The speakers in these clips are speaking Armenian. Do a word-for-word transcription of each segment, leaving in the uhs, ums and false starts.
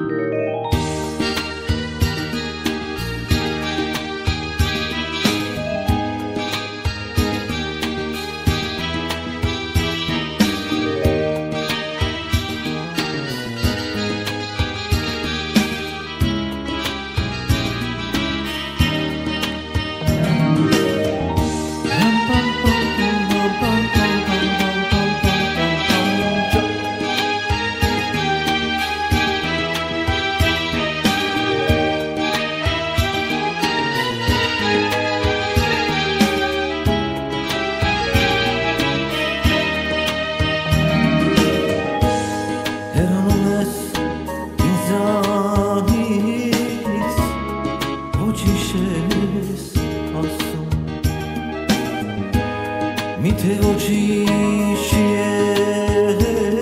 Mi te oči šier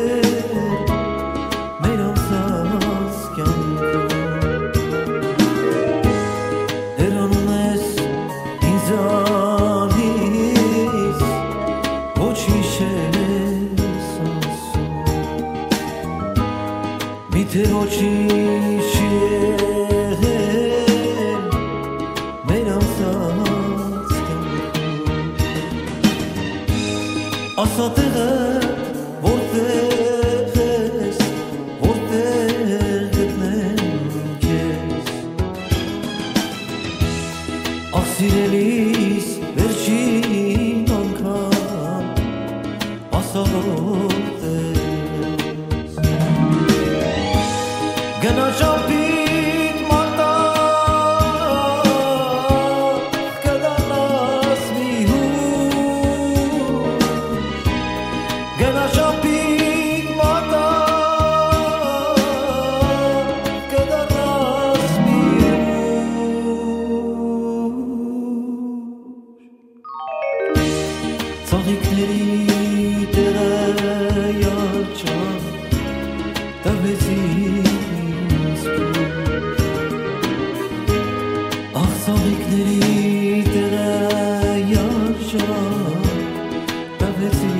Meram saskjanko Eran unes inzalis Oči šier sasu Mi te oči šier Meram saskjanko Asatëgë, vortës, vortës gëtmen kjes Aksirelis, verqin ankan, asa vortës Gëna qampit mata, këda nasmi hu Gëna qampit mata, këda nasmi hu Ծաղիկների տեղը յարջան, տվեցինս պուր Աղ ծաղիկների տեղը յարջան, տվեցինս